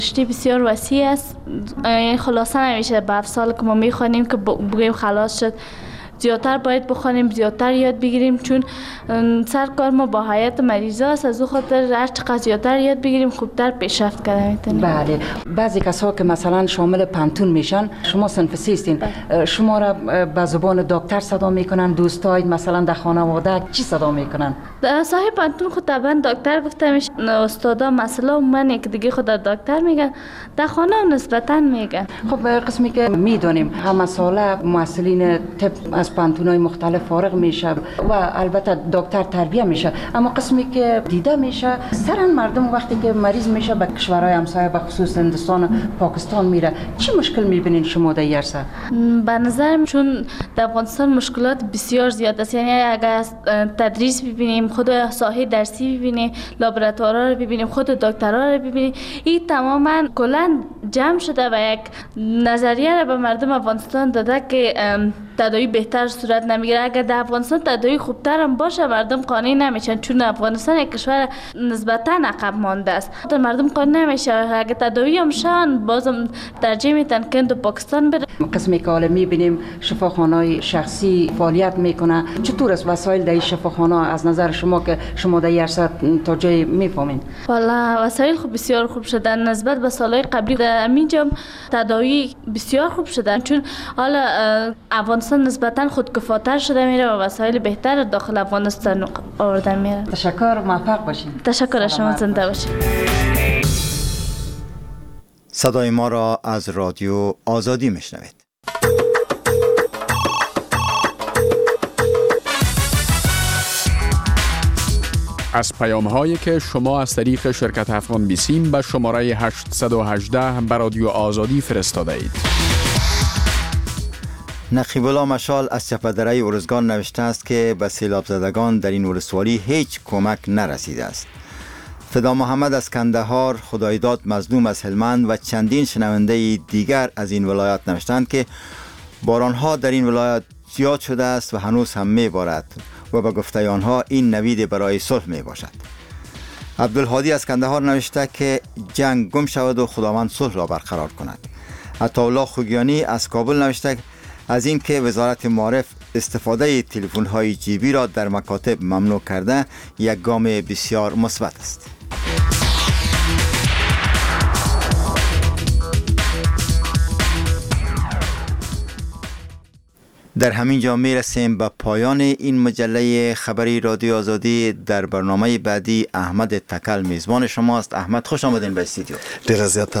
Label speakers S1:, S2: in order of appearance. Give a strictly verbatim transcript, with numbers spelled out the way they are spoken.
S1: رشته بسیار وسیع است. خلاصه نمیشه به هفت سال که ما میخوانیم که بگیم خلاص شد. زیادتر باید بخوانیم، زیادتر یاد بگیریم، چون سرکار ما با حیات مریضا است. از او خاطر هر چقدر زیادتر یاد بگیریم خوبتر پیشرفت کردن میتونیم.
S2: بله. بعضی کسا که مثلا شامل پنتون میشن، شما صنف سی هستین، شما را به زبان دکتر صدا میکنن، دوستای مثلا در خانواده چی صدا میکنن؟
S1: صاحب پنتون خود طبعا دکتر گفته میشه، استادا مسئله من یک دیگه خود دکتر میگن، در خانه نسبتا میگن.
S2: خب قسمی که میدونیم همه ساله مسئولین طب از پنتونای مختلف فارغ میشه و البته دکتر تربیه میشه، اما قسمی که دیده میشه سرن مردم وقتی که مریض میشه به کشورهای همسایه به خصوص هندوستان و پاکستان میره، چی مشکل میبینین شما در یرسه؟
S1: به نظرم چون در افغانستان مشکلات بسیار زیاد است، یعنی اگر تدریس ببینیم، خود ساحه درسی ببینیم، لابراتوارا رو ببینیم، خود دکترها رو ببینیم، این تماما کلا جمع شده و یک نظریه رو به مردم افغانستان داده که تداوی بهتر صورت نمیگیره. اگر در افغانستان تداوی خوبتر هم باشه مردم قانع نمیشن، چون افغانستان یک کشور نسبتا عقب مانده است. مردم قانع نمیشه، اگر تداوی هم شان بازم ترجیح میدن که تو پاکستان بره.
S2: قسمی که حالا میبینیم شفاخانه‌های شخصی فعالیت میکنه، چطور است وسایل در شفاخانه از نظر شما که شما در یرسه تا جای میفهمین؟
S1: والا وسایل خوب بسیار خوب شدن نسبت به سالهای قبلی. در اینجا تداوی بسیار خوب شدن، چون حالا افغانستان نسبتا خودکفاتر شده میره و وسایل بهتر داخل افغانستان آوردن میره.
S2: تشکر، موفق باشین.
S1: تشکر از شما، زنده باشین.
S3: صدای ما را از رادیو آزادی میشنوید.
S4: از پیام هایی که شما از طریق شرکت افغان بیسیم به شماره هشت یک هشت به رادیو آزادی فرستاده اید.
S3: نقیب الله مشال از چپدره ارزگان نوشته است که به سیلاب زدگان در این ولسوالی هیچ کمک نرسیده است. فدا محمد از کندهار، خدایداد مظلوم از هلمند و چندین شنونده دیگر از این ولایت نوشتند که بارانها در این ولایت زیاد شده است و هنوز هم می بارد و به گفته آنها این نوید برای صلح می باشد. عبدالهادی از کندهار نوشته که جنگ گم شود و خداوند صلح را برقرار کند. عطاالله خوگیانی از کابل نوشته از این که وزارت معارف استفاده تلفن‌های جیبی را در مکاتب ممنوع کرده یک گام بسیار مثبت است. در همین جا می رسیم به پایان این مجله خبری رادیو آزادی. در برنامه بعدی احمد تکل میزبان شماست. احمد خوش آمدین به استودیو.